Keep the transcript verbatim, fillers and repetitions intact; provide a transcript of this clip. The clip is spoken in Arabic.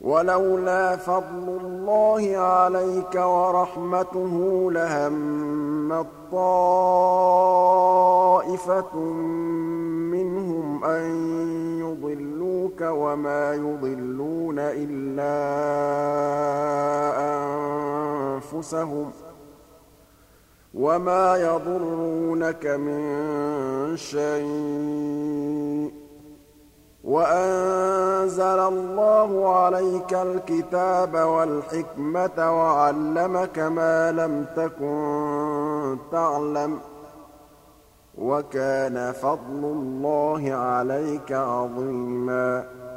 وَلَوْلَا فَضْلُ اللَّهِ عَلَيْكَ وَرَحْمَتُهُ لَهَمَّت طَّائِفَةٌ مِّنْهُمْ أَن يُضِلُّوكَ وَمَا يُضِلُّونَ إِلَّا أَنفُسَهُمْ ۖ وَمَا يَضُرُّونَكَ مِن شَيْءٍ ۚ وَأَنزَلَ اللَّهُ عَلَيْكَ الْكِتَابَ وَالْحِكْمَةَ وَعَلَّمَكَ مَا لَمْ تَكُن تَعْلَمُ ۚ وَكَانَ فَضْلُ اللَّهِ عَلَيْكَ عَظِيمًا